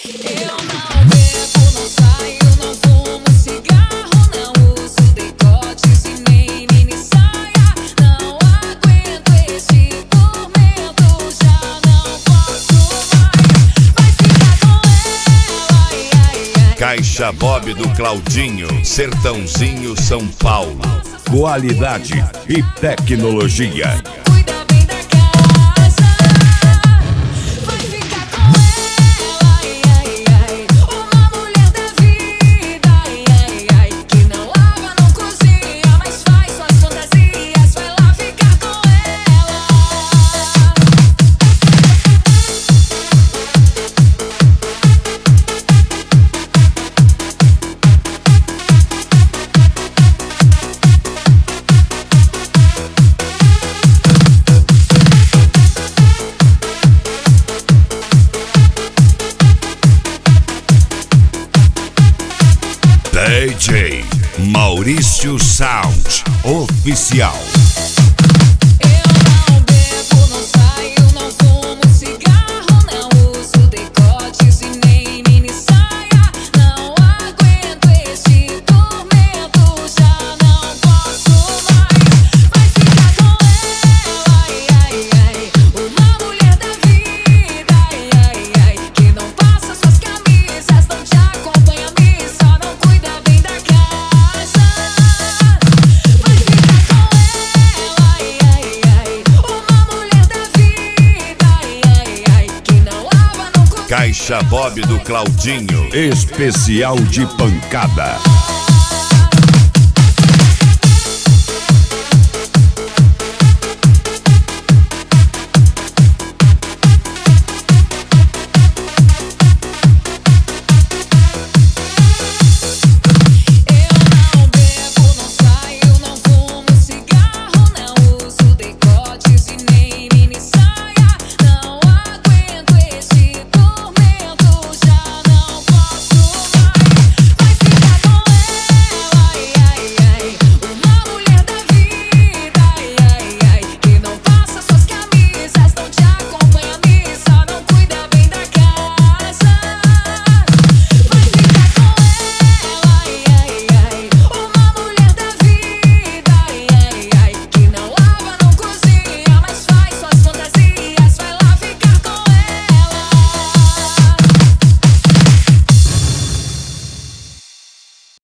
Eu não bebo, não saio, não fumo cigarro, não uso decotes e nem mini saia. Não aguento este tormento, já não posso mais. Vai ficar com ela, ai, ai, ai. Caixa Bob do Claudinho, Sertãozinho, São Paulo. Qualidade e tecnologia. Cuida bem da casa. Vai ficar com ela, ai, ai, ai. Uma mulher da vida, ai, ai, ai. Que não lava, não cozinha, mas faz suas fantasias. Vai lá ficar com ela. DJ Maurício Sound Oficial. Eu não bebo, não saio, não fumo cigarro, não uso decotes e nem mini saia. Não aguento este tormento, já não posso mais. Vai ficar com ela, ai, ai, ai. Uma mulher da vida, ai, ai, ai. Que não passa suas camisas, não te acompanha a missa, não cuida bem da casa. Vai ficar com ela, ai, ai, ai. Uma mulher da vida, ai, ai, ai. Que não lava, não cozinha. Caixa Bob do Claudinho, especial de pancada.